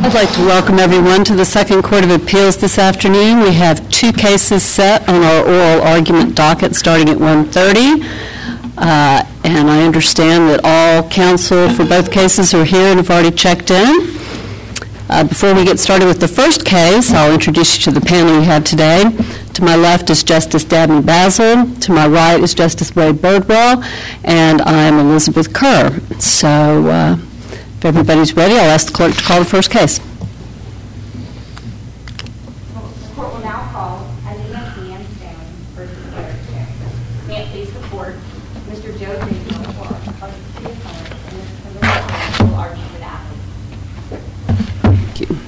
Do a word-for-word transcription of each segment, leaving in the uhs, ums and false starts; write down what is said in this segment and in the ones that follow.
I'd like to welcome everyone to the Second Court of Appeals this afternoon. We have two cases set on our oral argument docket starting at one thirty. Uh, and I understand that all counsel for both cases are here and have already checked in. Uh, before we get started with the first case, I'll introduce you to the panel we have today. To my left is Justice Dabney Basil. To my right is Justice Wade Birdwell. And I'm Elizabeth Kerr. So uh, if everybody's ready, I'll ask the clerk to call the first case. The court will now call Anita Leanne Stone versus Eric Stone. May it please the court, Mister Joe Greenhill of the City Appellant and Mister Elizabeth will argue for that. Thank you.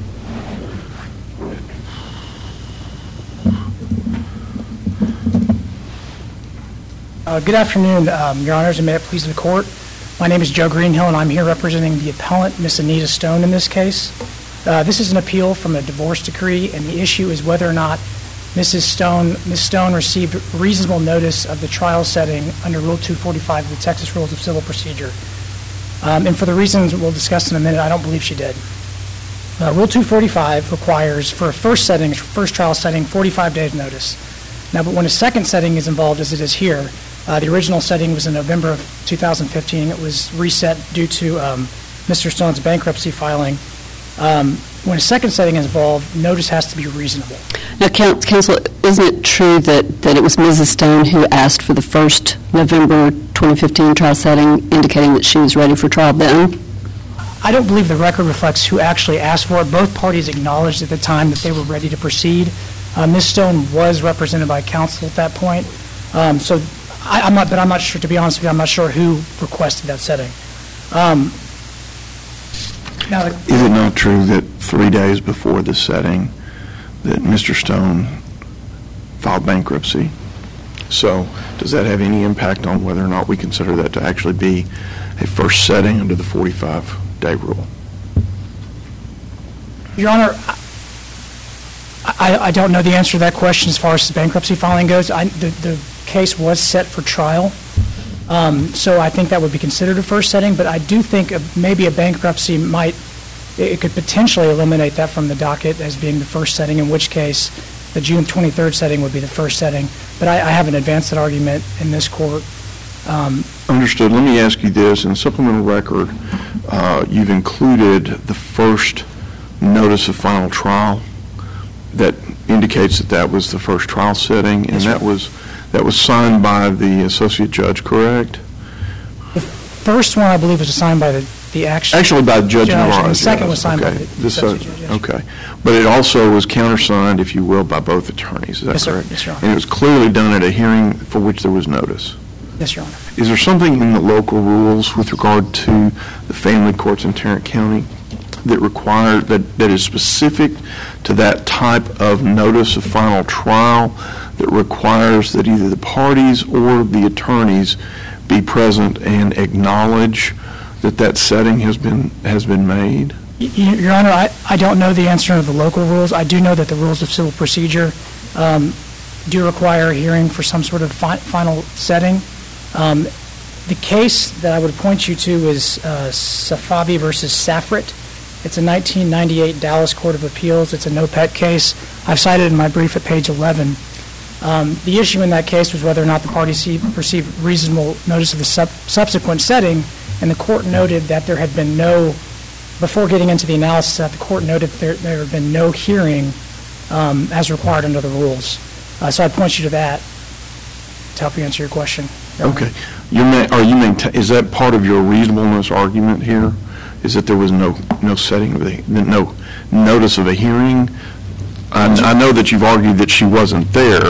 Uh, good afternoon, um, Your Honors, and may it please the court. My name is Joe Greenhill, and I'm here representing the appellant, Miss Anita Stone, in this case. Uh, this is an appeal from a divorce decree, and the issue is whether or not Missus Stone, Miz Stone received reasonable notice of the trial setting under Rule two forty-five of the Texas Rules of Civil Procedure. Um, and for the reasons we'll discuss in a minute, I don't believe she did. Uh, Rule two forty-five requires, for a first setting, first trial setting, forty-five days notice. Now, but when a second setting is involved, as it is here, Uh, the original setting was in November of two thousand fifteen. It was reset due to um, Mister Stone's bankruptcy filing. Um, when a second setting is involved, notice has to be reasonable. Now, counsel, isn't it true that, that it was Missus Stone who asked for the first November twenty fifteen trial setting, indicating that she was ready for trial then? I don't believe the record reflects who actually asked for it. Both parties acknowledged at the time that they were ready to proceed. Uh, Miz Stone was represented by counsel at that point. Um, so I, I'm not, but I'm not sure, to be honest with you, I'm not sure who requested that setting. Um, now, the, Is it not true that three days before the setting that Mister Stone filed bankruptcy? So does that have any impact on whether or not we consider that to actually be a first setting under the forty-five day rule? Your Honor, I, I don't know the answer to that question as far as the bankruptcy filing goes. I, the, the case was set for trial, um, so I think that would be considered a first setting, but I do think a, maybe a bankruptcy might, it could potentially eliminate that from the docket as being the first setting, in which case the June twenty-third setting would be the first setting. But I, I haven't advanced that argument in this court. Um, Understood. Let me ask you this. In the supplemental record, uh, you've included the first notice of final trial that indicates that that was the first trial setting, and yes, that was that was signed by the associate judge, correct? The first one, I believe, was signed by the, the actual Actually, by Judge judge, Navarro. and the second yes. was signed okay. by the this, associate uh, judge. Yes. Okay. But it also was countersigned, if you will, by both attorneys. Is that Yes, sir. correct? Yes, Your Honor. And it was clearly done at a hearing for which there was notice. Yes, Your Honor. Is there something in the local rules with regard to the family courts in Tarrant County that require, that, that is specific to that type of notice of final trial that requires that either the parties or the attorneys be present and acknowledge that that setting has been has been made? Y- Your Honor, I, I don't know the answer to the local rules. I do know that the rules of civil procedure um, do require a hearing for some sort of fi- final setting. Um, the case that I would point you to is uh, Safavi versus Safrit. It's a nineteen ninety-eight Dallas Court of Appeals. It's a no-pet case. I've cited it in my brief at page eleven. Um, the issue in that case was whether or not the parties see, received reasonable notice of the sub- subsequent setting, and the court noted that there had been no, before getting into the analysis, that the court noted there, there had been no hearing um, as required under the rules. Uh, so I'd point you to that to help you answer your question. Okay. You may, are you maintain, is that part of your reasonableness argument here? Is that there was no no setting of the no notice of a hearing? I, I know that you've argued that she wasn't there,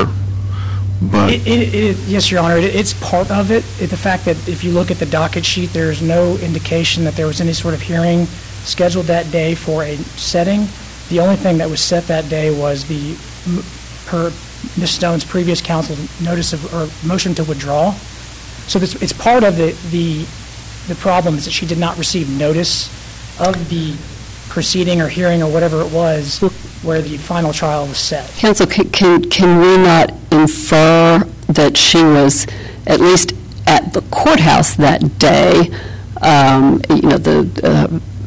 but It, it, it, yes, Your Honor, it, it's part of it. it. The fact that if you look at the docket sheet, there's no indication that there was any sort of hearing scheduled that day for a setting. The only thing that was set that day was the, per Miz Stone's previous counsel notice of, or motion to withdraw. So this, it's part of the, the, the problem is that she did not receive notice of the proceeding or hearing or whatever it was where the final trial was set. Counsel, can, can, can we not infer that she was at least at the courthouse that day? Um, you know, the uh,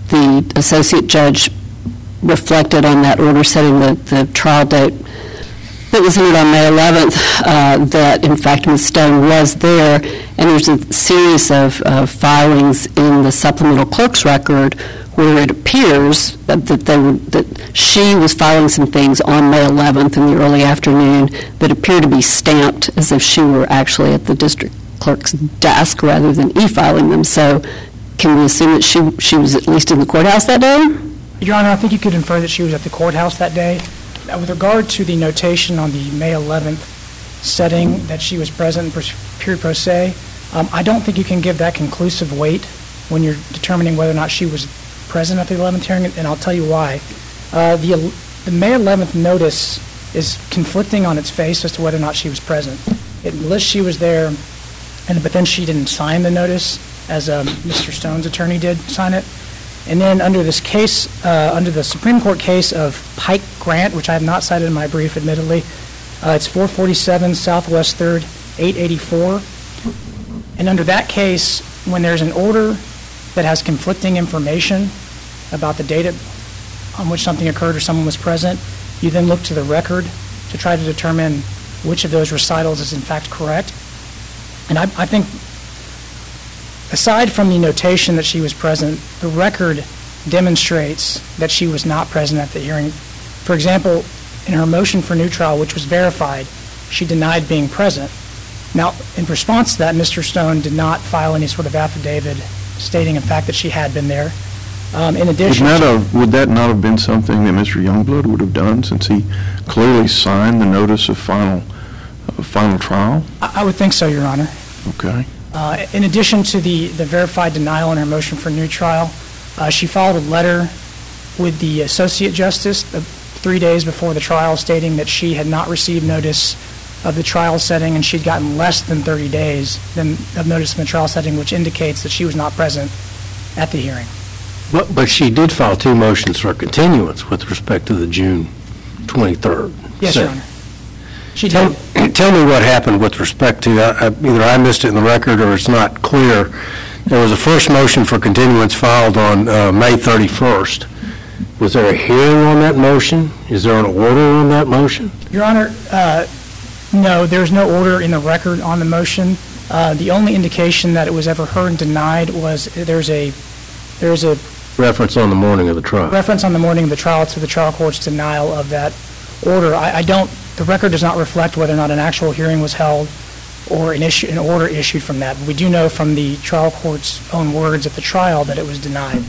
the associate judge reflected on that order setting the, the trial date that was entered on May eleventh, uh, that in fact Miz Stone was there, and there's a series of uh, filings in the supplemental clerk's record where it appears that, that, they were, that she was filing some things on May eleventh in the early afternoon that appear to be stamped as if she were actually at the district clerk's desk rather than e-filing them. So can we assume that she, she was at least in the courthouse that day? Your Honor, I think you could infer that she was at the courthouse that day. Now, with regard to the notation on the May eleventh setting that she was present in pure pro se, um, I don't think you can give that conclusive weight when you're determining whether or not she was present at the eleventh hearing, and I'll tell you why. Uh, the, the May eleventh notice is conflicting on its face as to whether or not she was present. It lists she was there, and but then she didn't sign the notice, as um, Mister Stone's attorney did sign it. And then under this case, uh, under the Supreme Court case of Pike Grant, which I have not cited in my brief, admittedly, uh, it's four forty-seven Southwest third, eight eighty-four. And under that case, when there's an order that has conflicting information about the date on which something occurred or someone was present, you then look to the record to try to determine which of those recitals is in fact correct. And I, I think, aside from the notation that she was present, the record demonstrates that she was not present at the hearing. For example, in her motion for new trial, which was verified, she denied being present. Now, in response to that, Mister Stone did not file any sort of affidavit stating, in fact, that she had been there. Um, in addition, would, not have, would that not have been something that Mister Youngblood would have done, since he clearly signed the notice of final, uh, final trial? I, I would think so, Your Honor. Okay. Uh, in addition to the, the verified denial in her motion for new trial, uh, she filed a letter with the Associate Justice uh, three days before the trial stating that she had not received notice of the trial setting and she'd gotten less than thirty days than, of notice in the trial setting, which indicates that she was not present at the hearing. But, but she did file two motions for continuance with respect to the June twenty-third. Yes, so, Your Honor. She tell, did. Tell me what happened with respect to, uh, either I missed it in the record or it's not clear. There was a first motion for continuance filed on uh, May thirty-first. Was there a hearing on that motion? Is there an order on that motion? Your Honor, uh, no, there's no order in the record on the motion. Uh, the only indication that it was ever heard and denied was there's a there's a reference on the morning of the trial. Reference on the morning of the trial to the trial court's denial of that order. I, I don't. The record does not reflect whether or not an actual hearing was held or an issue, an order issued from that. We do know from the trial court's own words at the trial that it was denied.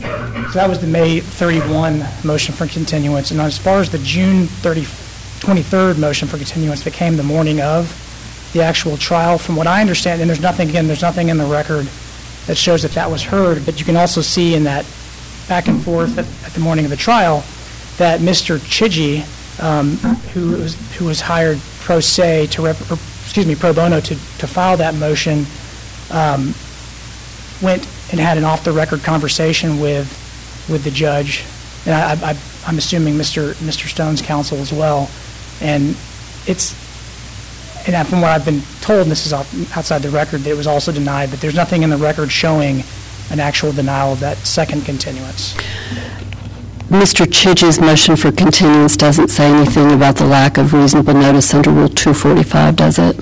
So that was the May thirty-first motion for continuance. And as far as the June twenty-third motion for continuance that came the morning of the actual trial, from what I understand, and there's nothing, again, there's nothing in the record that shows that that was heard, but you can also see in that back and forth at, at the morning of the trial that Mister Chidgey, um, who was who was hired pro se to rep, or, excuse me pro bono to, to file that motion, um, went and had an off the record conversation with with the judge, and I, I, I'm assuming Mister Mister Stone's counsel as well, and it's. And from what I've been told, and this is off, outside the record, that it was also denied, but there's nothing in the record showing an actual denial of that second continuance. Mister Chidgey's motion for continuance doesn't say anything about the lack of reasonable notice under Rule two forty-five, does it?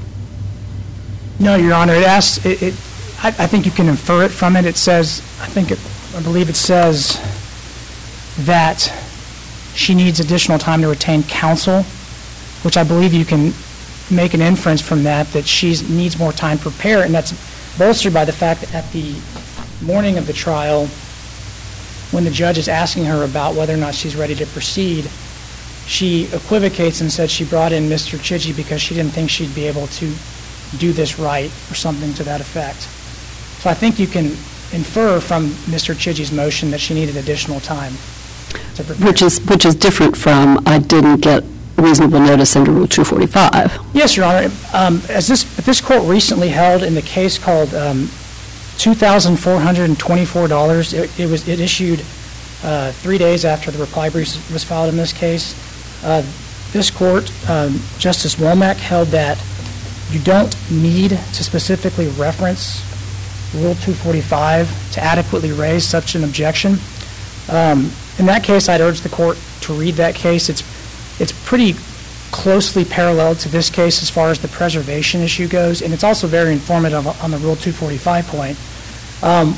No, Your Honor. It asks. It, it, I, I think you can infer it from it. It says. I think. It, I believe it says that she needs additional time to retain counsel, which I believe you can make an inference from that that she needs more time to prepare, and that's bolstered by the fact that at the morning of the trial, when the judge is asking her about whether or not she's ready to proceed, she equivocates and said she brought in Mister Chidgey because she didn't think she'd be able to do this right, or something to that effect. So I think you can infer from Mister Chidgey's motion that she needed additional time to prepare. Which is which is different from I didn't get reasonable notice under Rule two forty-five. Yes, Your Honor. Um, as this this court recently held in the case called um, two thousand four hundred twenty-four dollars, it, it was it issued uh, three days after the reply brief was filed in this case. Uh, this court, um, Justice Womack, held that you don't need to specifically reference Rule two forty-five to adequately raise such an objection. Um, in that case, I'd urge the court to read that case. It's, it's pretty closely paralleled to this case as far as the preservation issue goes, and it's also very informative on the Rule two forty-five point. Um,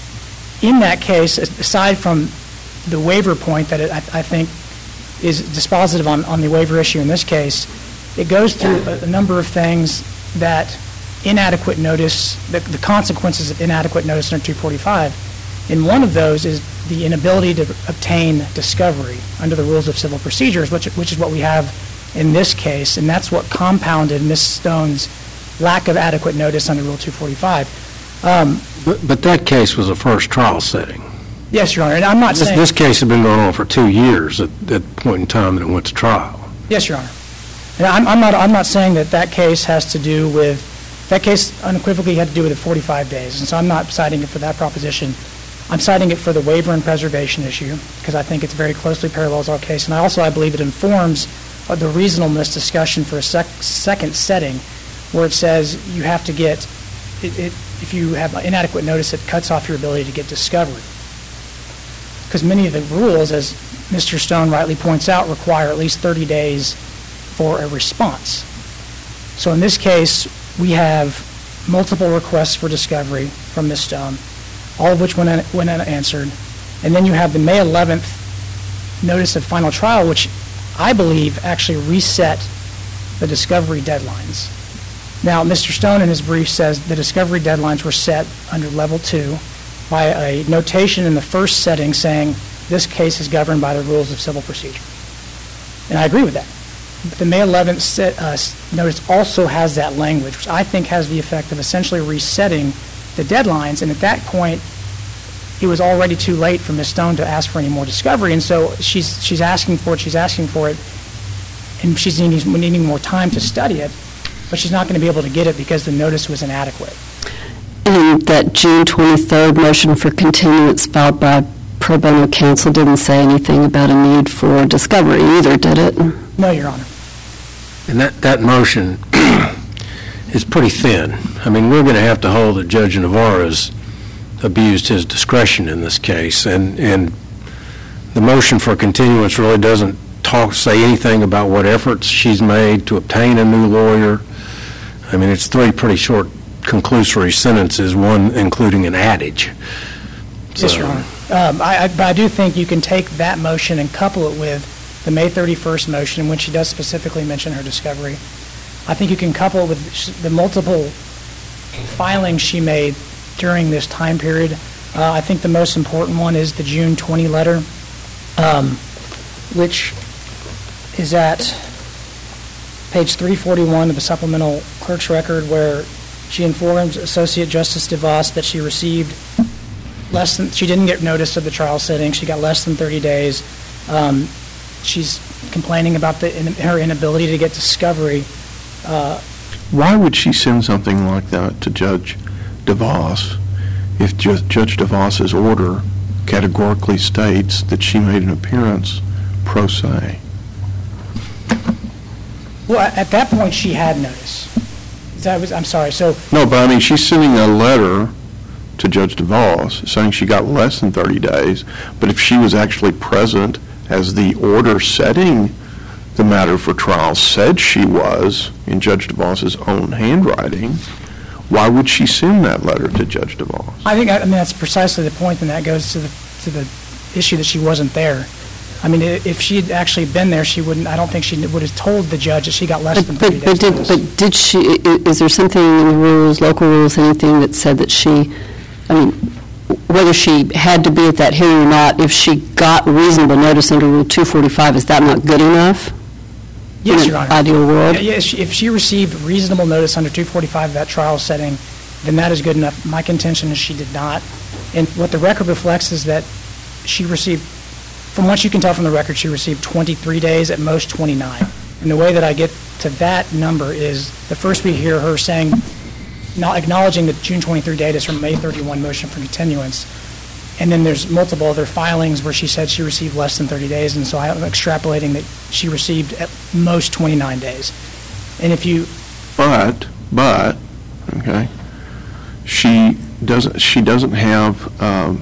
in that case, aside from the waiver point that it, I, I think is dispositive on, on the waiver issue in this case, it goes through a, a number of things that inadequate notice, the, the consequences of inadequate notice under two forty-five, and one of those is the inability to obtain discovery under the rules of civil procedures, which, which is what we have in this case, and that's what compounded Miz Stone's lack of adequate notice under Rule two forty-five. Um, But, but that case was a first trial setting. yes, Your Honor, and I'm not This, saying... this case had been going on for two years at, at the point in time that it went to trial. Yes, Your Honor. And I'm, I'm not, I'm not saying that that case has to do with, that case unequivocally had to do with the forty-five days, and so I'm not citing it for that proposition. I'm citing it for the waiver and preservation issue, because I think it's very closely parallels our case, and I also, I believe it informs of the reasonableness discussion for a sec- second setting, where it says you have to get, it, it, if you have inadequate notice, it cuts off your ability to get discovery. Because many of the rules, as Mister Stone rightly points out, require at least thirty days for a response. So in this case, we have multiple requests for discovery from Miz Stone, all of which went, un- went unanswered. And then you have the May eleventh notice of final trial, which I believe actually reset the discovery deadlines. Now, Mister Stone in his brief says the discovery deadlines were set under level two by a notation in the first setting saying this case is governed by the rules of civil procedure. And I agree with that. But the May eleventh set, uh, notice also has that language, which I think has the effect of essentially resetting the deadlines. And at that point, it was already too late for Miz Stone to ask for any more discovery. And so she's she's asking for it, she's asking for it, and she's needing, needing more time to study it, but she's not going to be able to get it because the notice was inadequate. And that June twenty-third motion for continuance filed by pro bono counsel didn't say anything about a need for discovery either, did it? No, Your Honor. And that, that motion is pretty thin. I mean, we're going to have to hold that Judge Navarro's abused his discretion in this case, and, and the motion for continuance really doesn't talk, say anything about what efforts she's made to obtain a new lawyer. I mean, it's three pretty short conclusory sentences, one including an adage. Yes, So- Your Honor. Um, I, I, but I do think you can take that motion and couple it with the May thirty-first motion, in which she does specifically mention her discovery. I think you can couple it with sh- the multiple filings she made during this time period. Uh, I think the most important one is the June twentieth letter, um, which is at page three forty-one of the supplemental clerk's record, where she informs Associate Justice DeVos that she received less than, she didn't get notice of the trial setting. She got less than thirty days. Um, she's complaining about the, in, her inability to get discovery. Uh, Why would she send something like that to Judge DeVos if Ju- Judge DeVos's order categorically states that she made an appearance pro se? well, at at that point, she had notice. Is that was, I'm sorry. So No, but I mean, she's sending a letter to Judge DeVos saying she got less than thirty days, but if she was actually present as the order setting the matter for trial said she was in Judge DeVos's own handwriting, why would she send that letter to Judge DeVos? I think, I mean, that's precisely the point, and that goes to the, to the issue that she wasn't there. I mean, i- if she had actually been there, she wouldn't, I don't think she would have told the judge that she got less But, than but, thirty days but did, notice. but did she, i- is there something in the rules, local rules, anything that said that she, I mean, whether she had to be at that hearing or not, if she got reasonable notice under Rule two forty-five, is that not good enough? Yes, in Your an Honor. ideal world? Yeah, yeah, if she- if she received reasonable notice under two forty-five of that trial setting, then that is good enough. My contention is she did not. And what the record reflects is that she received, from what you can tell from the record, she received twenty-three days, at most twenty-nine. And the way that I get to that number is, the first we hear her saying, not acknowledging the June twenty-third date is from May thirty-first motion for continuance. And then there's multiple other filings where she said she received less than thirty days, and so I'm extrapolating that she received at most twenty-nine days. And if you, But, but, okay, she doesn't, she doesn't have, um,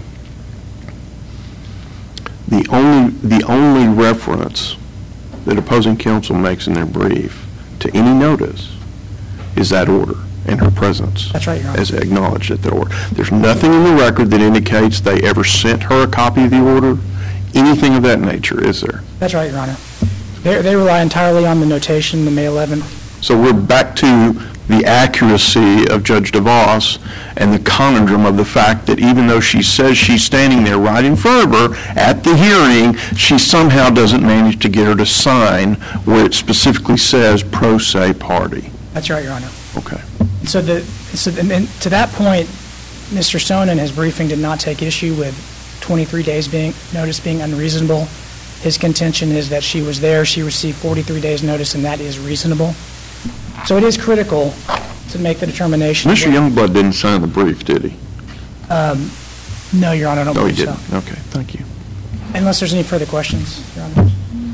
the only, the only reference that opposing counsel makes in their brief to any notice is that order and her presence. That's right, Your Honor. As acknowledged at the order. There's nothing in the record that indicates they ever sent her a copy of the order, anything of that nature, is there? That's right, Your Honor. They, they rely entirely on the notation, the May eleventh. So we're back to the accuracy of Judge DeVos and the conundrum of the fact that even though she says she's standing there right in front of her at the hearing, she somehow doesn't manage to get her to sign where it specifically says pro se party. That's right, Your Honor. Okay. So, the, so and, and to that point, Mister Stone in his briefing did not take issue with twenty-three days being notice being unreasonable. His contention is that she was there, she received forty-three days notice, and that is reasonable. So it is critical to make the determination. Mister Youngblood didn't sign the brief, did he? Um, no, Your Honor, I don't No, he believe didn't. so. Okay, thank you. Unless there's any further questions, Your Honor.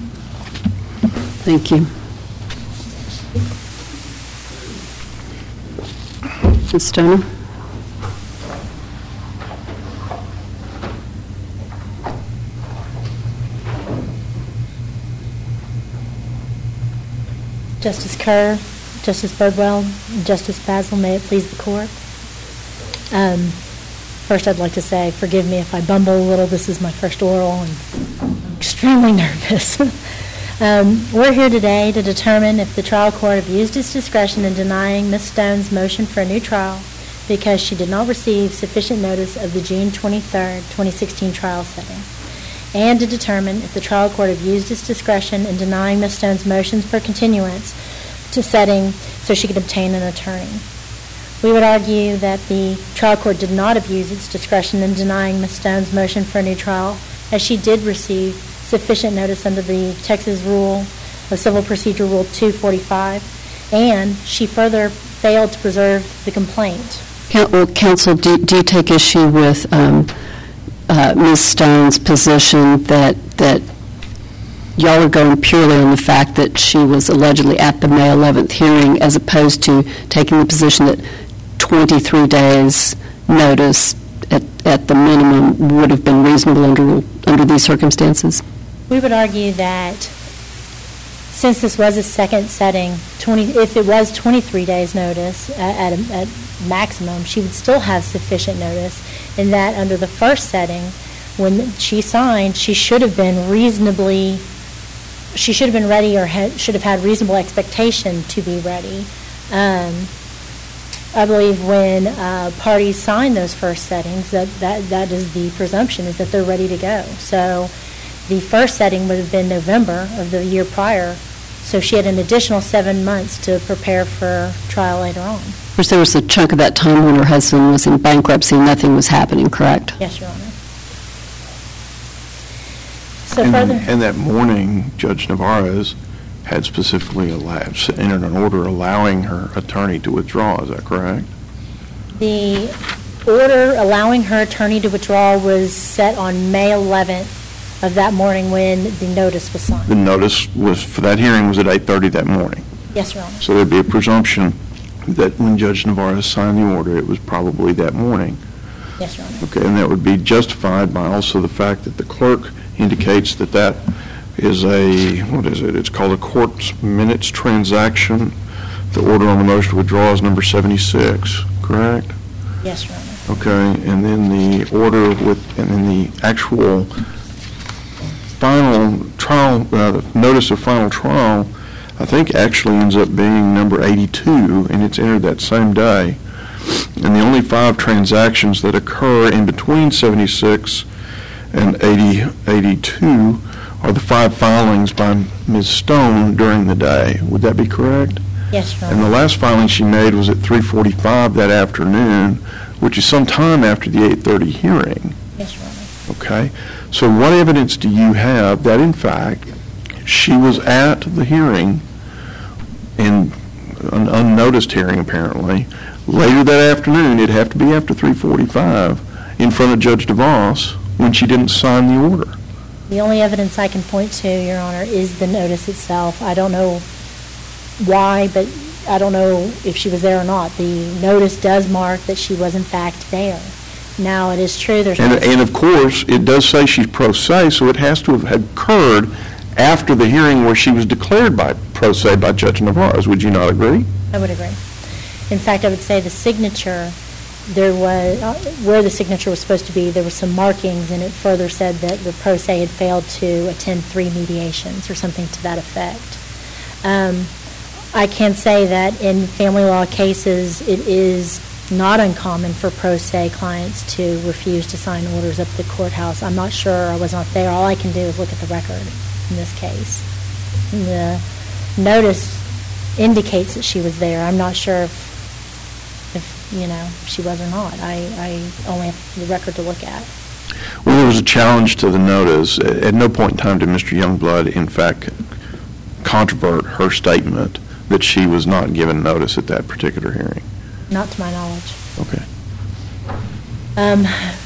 Thank you. Miz Stoner? Justice Kerr, Justice Birdwell, and Justice Basil, may it please the court. Um, first, I'd like to say, forgive me if I bumble a little. This is my first oral, and I'm extremely nervous. um, we're here today to determine if the trial court abused its discretion in denying Miz Stone's motion for a new trial because she did not receive sufficient notice of the June twenty-third, twenty sixteen trial setting, and to determine if the trial court abused its discretion in denying Miz Stone's motions for continuance to setting so she could obtain an attorney. We would argue that the trial court did not abuse its discretion in denying Miz Stone's motion for a new trial, as she did receive sufficient notice under the Texas Rule of Civil Procedure Rule two forty-five, and she further failed to preserve the complaint. Well, counsel, do, do you take issue with um, uh, Miz Stone's position that that y'all are going purely on the fact that she was allegedly at the May eleventh hearing, as opposed to taking the position that twenty-three days notice at, at the minimum would have been reasonable under under these circumstances? We would argue that since this was a second setting, twenty if it was twenty-three days notice at, at, a, at maximum, she would still have sufficient notice, and that under the first setting, when she signed, she should have been reasonably she should have been ready or had, should have had reasonable expectation to be ready. Um, I believe when uh, parties sign those first settings, that, that, that is the presumption, is that they're ready to go. So the first setting would have been November of the year prior, so she had an additional seven months to prepare for trial later on. Of course, there was a chunk of that time when her husband was in bankruptcy and nothing was happening, correct? Yes, Your Honor. So and, further, and that morning, Judge Navarez had specifically allowed, entered an order allowing her attorney to withdraw. Is that correct? the order allowing her attorney to withdraw was set on May eleventh of that morning when the notice was signed. The notice was for that hearing was at eight thirty that morning. Yes, Your Honor. So there'd be a presumption that when Judge Navarez signed the order, it was probably that morning. Yes, Your Honor. Okay, and that would be justified by also the fact that the clerk indicates that that is a, what is it? It's called a court minutes transaction. The order on the motion to withdraw is number seventy-six, correct? Yes, Your Honor. Okay, and then the order with, and then the actual final trial, uh, notice of final trial, I think actually ends up being number eighty-two, and it's entered that same day. And the only five transactions that occur in between seventy-six and eighty, eighty-two are the five filings by Miz Stone during the day. Would that be correct? Yes, Your And the Honor. last filing she made was at three forty-five that afternoon, which is some time after the eight thirty hearing. Yes, Your Honor. Okay? So what evidence do you have that, in fact, she was at the hearing, in an unnoticed hearing apparently, later that afternoon, it'd have to be after three forty-five, in front of Judge DeVos, when she didn't sign the order? The only evidence I can point to, Your Honor, is the notice itself. I don't know why, but I don't know if she was there or not. The notice does mark that she was in fact there. Now, it is true there's... And, no- and of course, it does say she's pro se, so it has to have occurred after the hearing where she was declared by pro se by Judge Navarez. Would you not agree? I would agree. In fact, I would say the signature, there was, uh, where the signature was supposed to be, there were some markings, and it further said that the pro se had failed to attend three mediations or something to that effect. Um, I can say that in family law cases, it is not uncommon for pro se clients to refuse to sign orders up at the courthouse. I'm not sure. I was not there. All I can do is look at the record in this case. The notice indicates that she was there. I'm not sure if, if you know, she was or not. I, I only have the record to look at. Well, there was a challenge to the notice. At no point in time did Mister Youngblood, in fact, controvert her statement that she was not given notice at that particular hearing. Not to my knowledge. Okay. Um,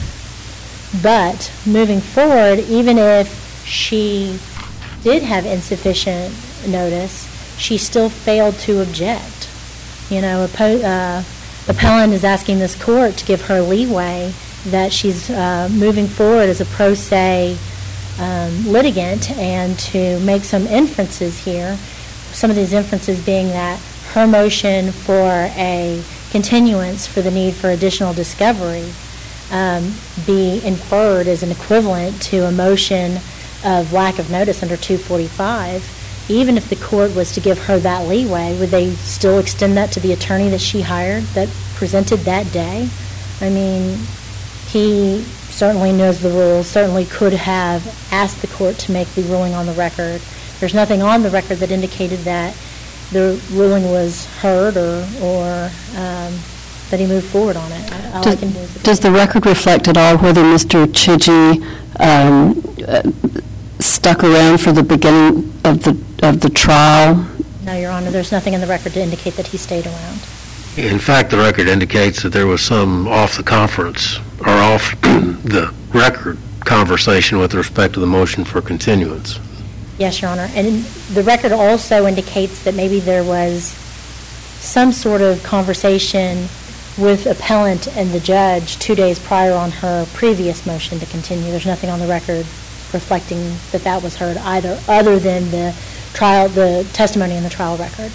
but moving forward, even if she did have insufficient notice, she still failed to object. You know, oppo- uh, appellant is asking this court to give her leeway that she's uh, moving forward as a pro se um, litigant and to make some inferences here. Some of these inferences being that her motion for a continuance for the need for additional discovery um, be inferred as an equivalent to a motion of lack of notice under two forty-five. Even if the court was to give her that leeway, would they still extend that to the attorney that she hired that presented that day? I mean, he certainly knows the rules, certainly could have asked the court to make the ruling on the record. There's nothing on the record that indicated that the ruling was heard or, or um, that he moved forward on it. All Does, I can do is does the record reflect at all whether Mister Chidgey um, uh, stuck around for the beginning of the of the trial? No, Your Honor, there's nothing in the record to indicate that he stayed around. In fact, the record indicates that there was some off the conference, or off the record conversation with respect to the motion for continuance. Yes, Your Honor. And the record also indicates that maybe there was some sort of conversation with appellant and the judge two days prior on her previous motion to continue. There's nothing on the record reflecting that that was heard either, other than the trial, the testimony in the trial record.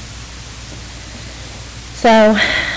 So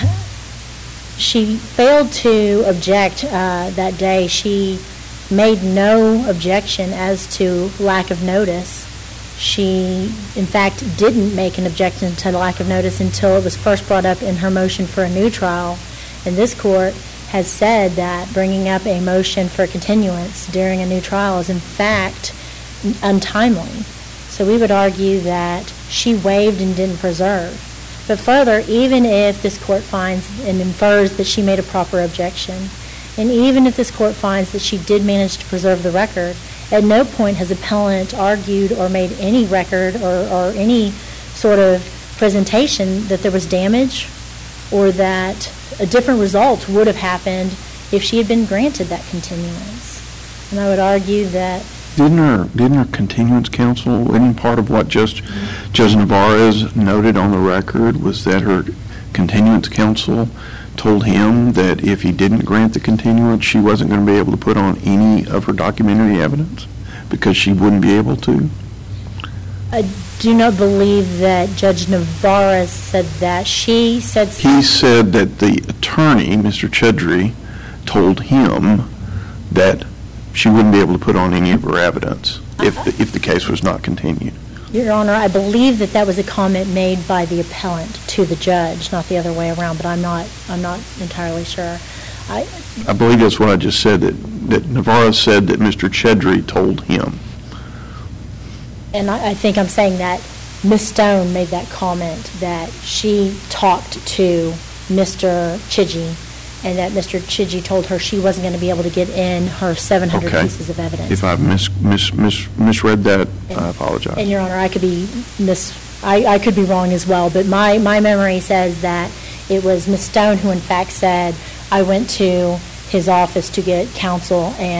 she failed to object uh, that day. She made no objection as to lack of notice. She, in fact, didn't make an objection to lack of notice until it was first brought up in her motion for a new trial. And this court has said that bringing up a motion for continuance during a new trial is, in fact, untimely. So we would argue that she waived and didn't preserve. But further, even if this court finds and infers that she made a proper objection, and even if this court finds that she did manage to preserve the record, at no point has appellant argued or made any record or, or any sort of presentation that there was damage or that a different result would have happened if she had been granted that continuance. And I would argue that... Didn't her, didn't her continuance counsel, any part of what Judge, Judge Navarez noted on the record was that her continuance counsel told him that if he didn't grant the continuance, she wasn't going to be able to put on any of her documentary evidence because she wouldn't be able to? I do not believe that Judge Navarez said that. She said... He said that the attorney, Mister Chedry, told him that she wouldn't be able to put on any of her evidence if the, if the case was not continued. Your Honor, I believe that that was a comment made by the appellant to the judge, not the other way around, but I'm not I'm not entirely sure. I, I believe that's what I just said, that, that Navarro said that Mister Chedry told him. And I, I think I'm saying that Miz Stone made that comment, that she talked to Mister Chidgey, and that Mister Chidgey told her she wasn't going to be able to get in her seven hundred Okay. pieces of evidence. If I've mis, mis, mis, misread that, And- I apologize. And, Your Honor, I could be mis, I, I could be wrong as well, but my, my memory says that it was Miz Stone who in fact said, I went to his office to get counsel, and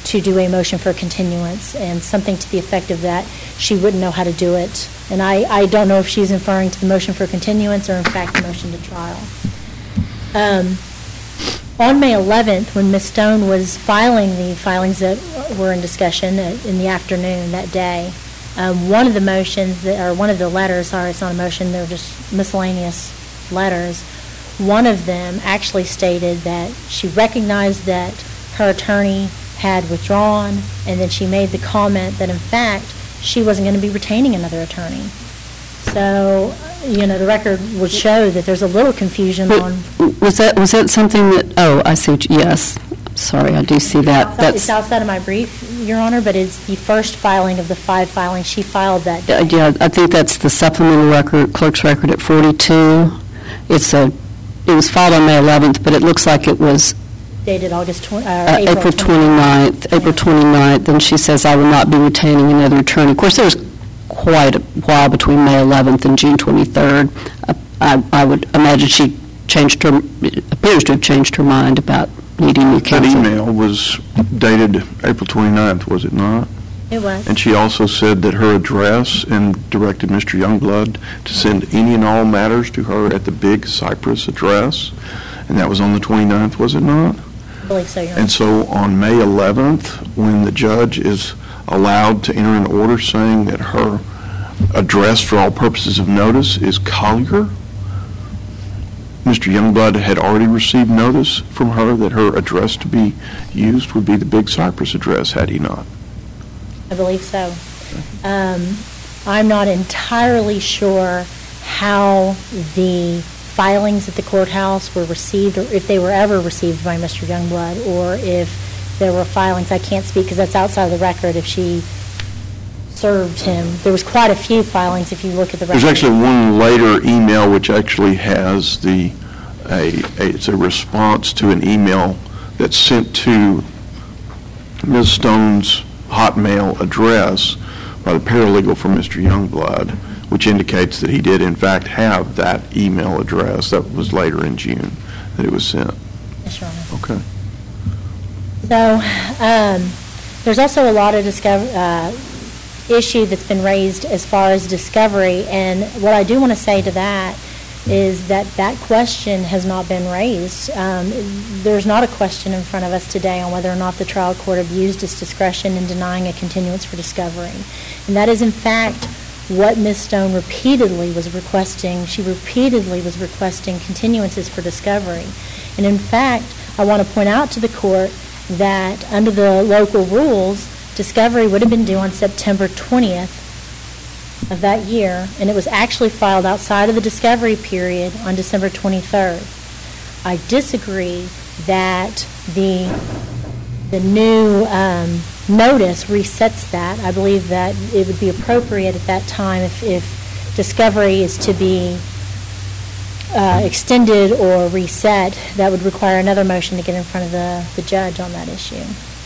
to do a motion for continuance, and something to the effect of that she wouldn't know how to do it. And I, I don't know if she's referring to the motion for continuance or, in fact, the motion to trial. Um, on May eleventh, when Miz Stone was filing the filings that were in discussion in the afternoon that day, um, one of the motions, that, or one of the letters, sorry, it's not a motion, they're just miscellaneous letters, one of them actually stated that she recognized that her attorney had withdrawn, and then she made the comment that, in fact, she wasn't going to be retaining another attorney. So, you know, the record would show that there's a little confusion But on... Was that, was that something that, oh, I see, what you- yes, sorry, I do see that. Outside- It's outside of my brief, Your Honor, but it's the first filing of the five filings she filed that day. Uh, Yeah, I think that's the supplemental record, clerk's record at forty-two. It's a, it was filed on May eleventh, but it looks like it was Dated August twenty, uh, uh, April April twenty-ninth. twenty-ninth, April twenty-ninth, and she says, "I will not be retaining another attorney." Of course, there was quite a while between May eleventh and June twenty-third. Uh, I I would imagine she changed her, appears to have changed her mind about needing new That counsel. email was dated April twenty-ninth, was it not? It was. And she also said that her address, and directed Mister Youngblood to send any and all matters to her at the Big Cypress address, and that was on the twenty-ninth, was it not? I believe so, Your Honor. And so on May eleventh, when the judge is allowed to enter an order saying that her address for all purposes of notice is Collier, Mister Youngblood had already received notice from her that her address to be used would be the Big Cypress address, had he not? I believe so. Um, I'm not entirely sure how the filings at the courthouse were received, or if they were ever received by Mister Youngblood, or if there were filings. I can't speak because that's outside of the record if she served him. There was quite a few filings if you look at the record. There's actually one later email which actually has the, a, a it's a response to an email that's sent to Miz Stone's Hotmail address by the paralegal for Mister Youngblood, which indicates that he did in fact have that email address. That was later in June that it was sent. Yes, Your Honor. Okay. So um, there's also a lot of discover, uh, issue that's been raised as far as discovery, and what I do want to say to that is that that question has not been raised. Um, there's not a question in front of us today on whether or not the trial court abused its discretion in denying a continuance for discovery. And that is, in fact, what Miz Stone repeatedly was requesting. She repeatedly was requesting continuances for discovery. And in fact, I want to point out to the court that under the local rules, discovery would have been due on September twentieth of that year, and it was actually filed outside of the discovery period on December twenty-third. I disagree that the the new um, notice resets that. I believe that it would be appropriate at that time if, if discovery is to be uh, extended or reset, that would require another motion to get in front of the, the judge on that issue.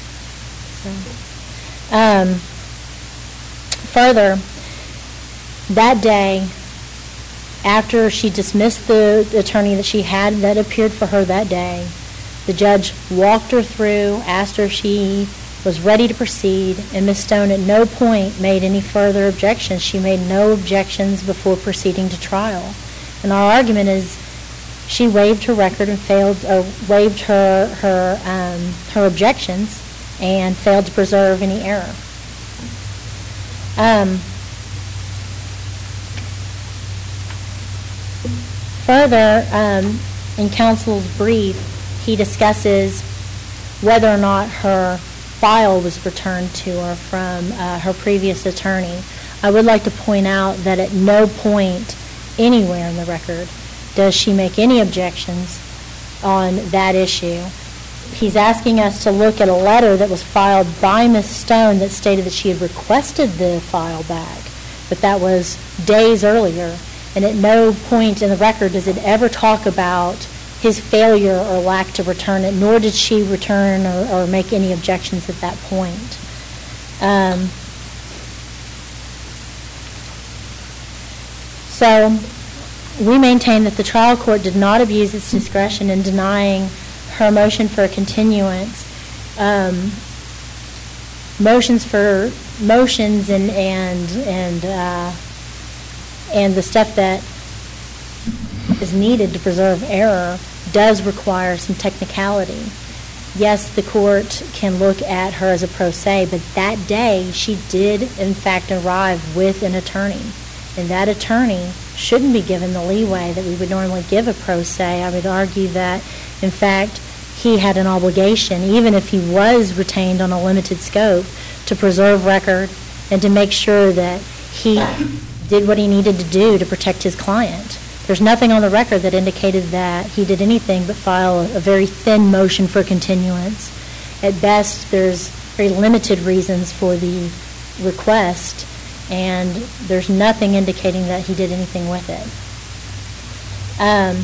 So, um, further, that day, after she dismissed the attorney that she had that appeared for her that day, the judge walked her through, asked her if she was ready to proceed, and Miz Stone at no point made any further objections. She made no objections before proceeding to trial. And our argument is she waived her record and failed, or waived her her um, her objections and failed to preserve any error. Um, Further, um, in counsel's brief, he discusses whether or not her file was returned to her from uh, her previous attorney. I would like to point out that at no point anywhere in the record does she make any objections on that issue. He's asking us to look at a letter that was filed by Miz Stone that stated that she had requested the file back, but that was days earlier. And at no point in the record does it ever talk about his failure or lack to return it, nor did she return or, or make any objections at that point. Um, so we maintain that the trial court did not abuse its discretion in denying her motion for a continuance. Um, motions for motions and and and uh, and the stuff that is needed to preserve error does require some technicality. Yes, the court can look at her as a pro se, but that day she did, in fact, arrive with an attorney. And that attorney shouldn't be given the leeway that we would normally give a pro se. I would argue that, in fact, he had an obligation, even if he was retained on a limited scope, to preserve record and to make sure that he did what he needed to do to protect his client. There's nothing on the record that indicated that he did anything but file a, a very thin motion for continuance. At best, there's very limited reasons for the request, and there's nothing indicating that he did anything with it. Um,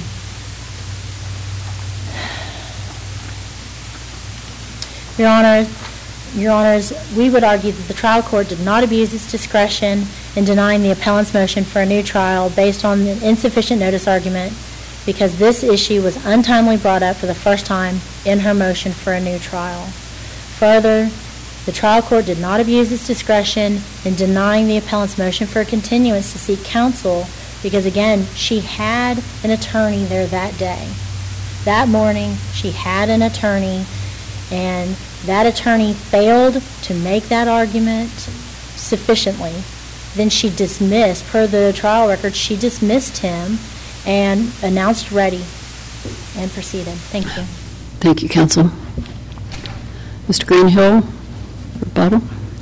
Your Honor, Your Honors, we would argue that the trial court did not abuse its discretion in denying the appellant's motion for a new trial based on an insufficient notice argument, because this issue was untimely brought up for the first time in her motion for a new trial. Further, the trial court did not abuse its discretion in denying the appellant's motion for a continuance to seek counsel because, again, she had an attorney there that day. That morning, she had an attorney, and that attorney failed to make that argument sufficiently. Then she dismissed, per the trial record, she dismissed him and announced ready and proceeded. Thank you. Thank you, counsel. Mister Greenhill, rebuttal.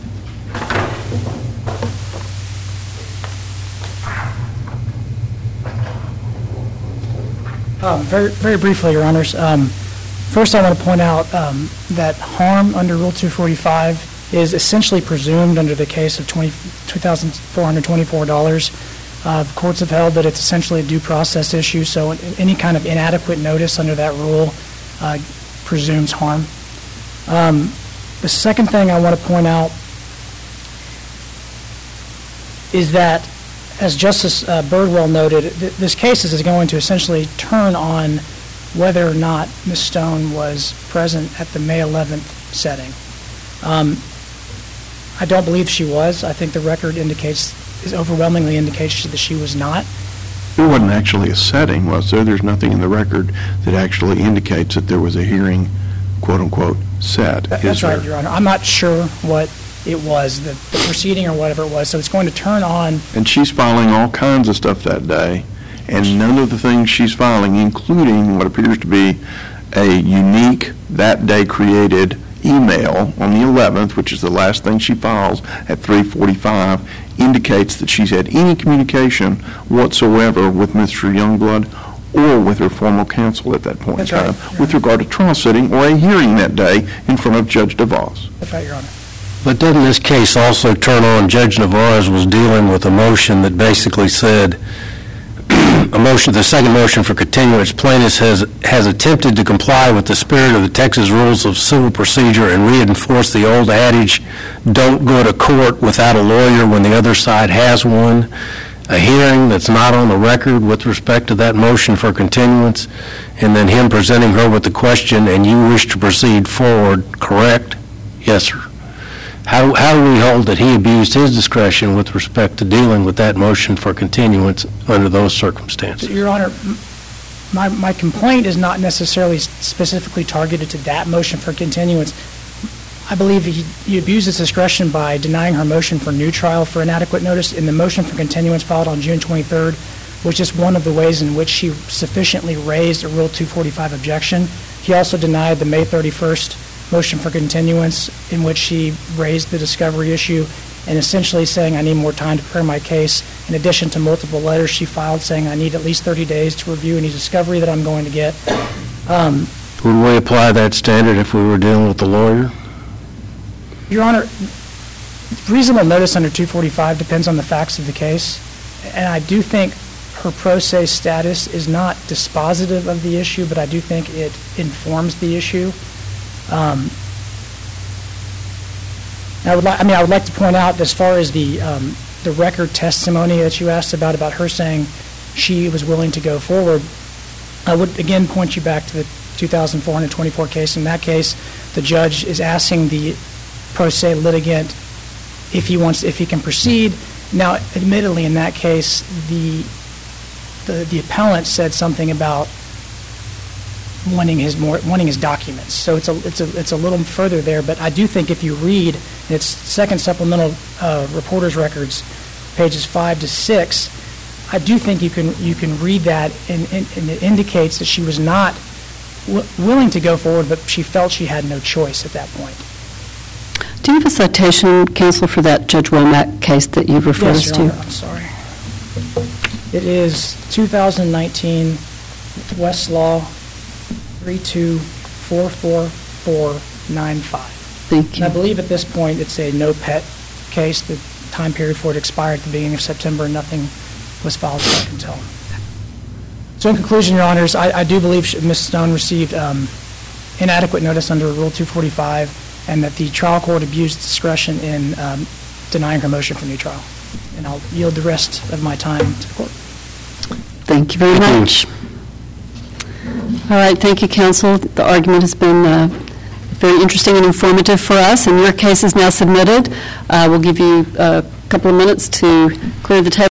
Um, very, very briefly, Your Honors. Um, first, I want to point out um, that harm under Rule two forty-five is essentially presumed under the case of two thousand four hundred twenty-four dollars. Uh, the courts have held that it's essentially a due process issue, so any kind of inadequate notice under that rule uh, presumes harm. Um, the second thing I want to point out is that, as Justice uh, Birdwell noted, th- this case is going to essentially turn on whether or not Miz Stone was present at the May eleventh setting. Um, I don't believe she was. I think the record indicates, is overwhelmingly indicates that she was not. There wasn't actually a setting, was there? There's nothing in the record that actually indicates that there was a hearing, quote-unquote, set. That, that's right, Your Honor. I'm not sure what it was, the, the proceeding or whatever it was, so it's going to turn on. And she's filing all kinds of stuff that day, and none of the things she's filing, including what appears to be a unique, that day created email on the eleventh, which is the last thing she files at three forty-five, indicates that she's had any communication whatsoever with Mister Youngblood or with her former counsel at that point That's in time right, with regard to trial setting or a hearing that day in front of Judge DeVos. That's right, Your Honor. But doesn't this case also turn on, Judge Navarez was dealing with a motion that basically said, a motion, the second motion for continuance, plaintiff has, has attempted to comply with the spirit of the Texas Rules of Civil Procedure and reinforce the old adage, don't go to court without a lawyer when the other side has one. A hearing that's not on the record with respect to that motion for continuance, and then him presenting her with the question, and you wish to proceed forward, correct? Yes, sir. How, how do we hold that he abused his discretion with respect to dealing with that motion for continuance under those circumstances? Your Honor, my, my complaint is not necessarily specifically targeted to that motion for continuance. I believe he, he abused his discretion by denying her motion for new trial for inadequate notice. In the motion for continuance filed on June twenty-third, which is one of the ways in which she sufficiently raised a Rule two forty-five objection. He also denied the May thirty-first motion for continuance, in which she raised the discovery issue and essentially saying I need more time to prepare my case, in addition to multiple letters she filed saying I need at least thirty days to review any discovery that I'm going to get. Um, Would we apply that standard if we were dealing with the lawyer? Your Honor, reasonable notice under two forty-five depends on the facts of the case, and I do think her pro se status is not dispositive of the issue, but I do think it informs the issue. Um, I would like, I mean, I would like to point out, as far as the um, the record testimony that you asked about, about her saying she was willing to go forward, I would again point you back to the two thousand four hundred twenty-four case. In that case, the judge is asking the pro se litigant if he wants, if he can proceed. Now, admittedly, in that case, the, the, the appellant said something about wanting his more, wanting his documents. So it's a, it's a, it's a little further there, but I do think if you read its second supplemental uh, reporter's records, pages five to six, I do think you can, you can read that, and, and, and it indicates that she was not w- willing to go forward, but she felt she had no choice at that point. Do you have a citation, counsel, for that Judge Womack case that you've referred us Yes, to? Your Honor, I'm sorry. It is two thousand nineteen Westlaw three two four four four nine five. Thank And I you. believe at this point, it's a no-pet case. The time period for it expired at the beginning of September, and nothing was filed as I can tell. So in conclusion, Your Honors, I, I do believe she- Miz Stone received um, inadequate notice under Rule two forty-five, and that the trial court abused discretion in um, denying her motion for new trial. And I'll yield the rest of my time to the court. Thank you very much. All right, thank you, counsel. The argument has been uh, very interesting and informative for us, and your case is now submitted. Uh, We'll give you a couple of minutes to clear the table.